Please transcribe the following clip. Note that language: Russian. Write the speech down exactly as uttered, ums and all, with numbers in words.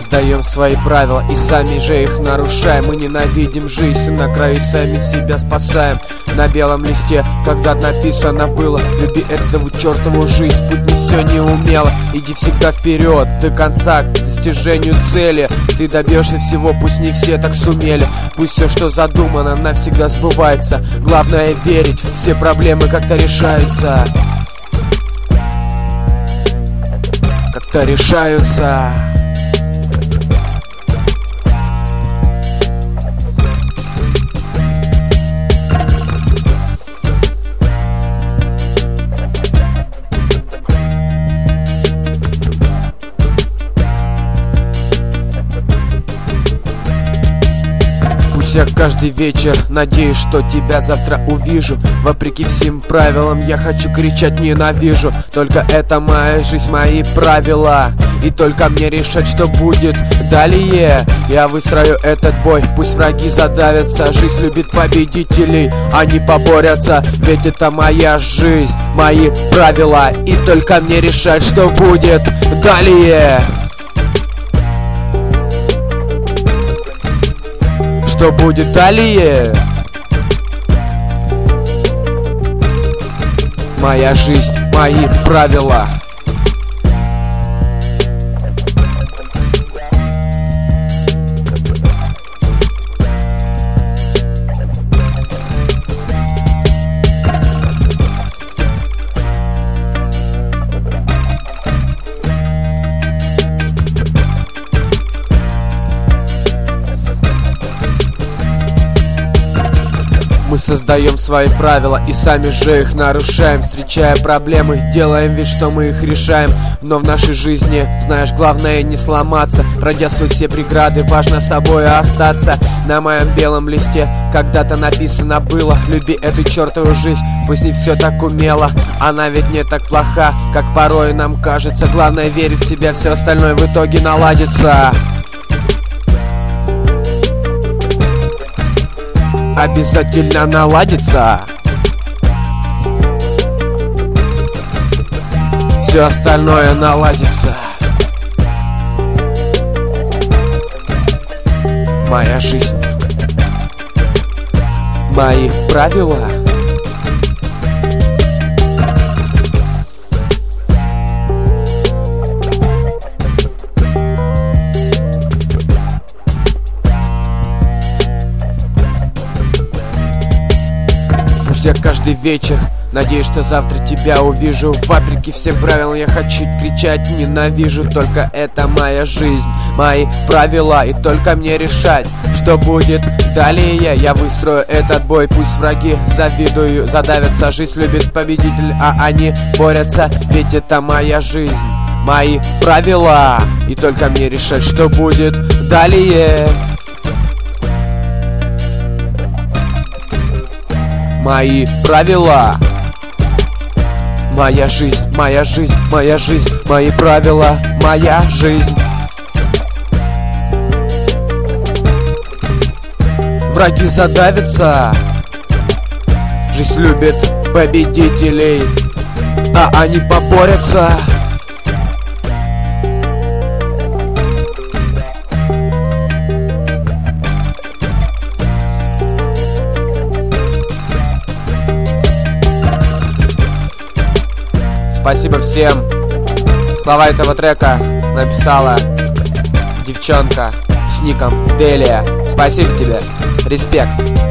создаем свои правила и сами же их нарушаем. Мы ненавидим жизнь, на краю сами себя спасаем. На белом листе когда написано было: люби эту чертову жизнь, путь не все не умело. Иди всегда вперед, до конца, к достижению цели. Ты добьешься всего, пусть не все так сумели. Пусть все, что задумано, навсегда сбывается. Главное верить, все проблемы как-то решаются. Как-то решаются. Я каждый вечер надеюсь, что тебя завтра увижу. Вопреки всем правилам я хочу кричать ненавижу. Только это моя жизнь, мои правила, и только мне решать, что будет далее. Я выстрою этот бой, пусть враги задавятся. Жизнь любит победителей, они поборются. Ведь это моя жизнь, мои правила, и только мне решать, что будет далее. Что будет далее? Моя жизнь, мои правила. Мы создаем свои правила и сами же их нарушаем. Встречая проблемы, делаем вид, что мы их решаем. Но в нашей жизни, знаешь, главное не сломаться. Пройдя сквозь все преграды, важно собой остаться. На моем белом листе когда-то написано было: люби эту чертову жизнь, пусть не все так умело. Она ведь не так плоха, как порой нам кажется. Главное верить в себя, все остальное в итоге наладится. Обязательно наладится. Все остальное наладится. Моя жизнь, мои правила. Я каждый вечер надеюсь, что завтра тебя увижу. Вопреки всем правилам я хочу кричать ненавижу. Только это моя жизнь, мои правила, и только мне решать, что будет далее. Я выстрою этот бой, пусть враги завидуют, задавятся. Жизнь любит победителей, а они борются. Ведь это моя жизнь, мои правила, и только мне решать, что будет далее. Мои правила. Моя жизнь, моя жизнь, моя жизнь, мои правила, моя жизнь. Враги задавятся. Жизнь любит победителей, а они поборются. Спасибо всем. Слова этого трека написала девчонка с ником Делия. Спасибо тебе. Респект.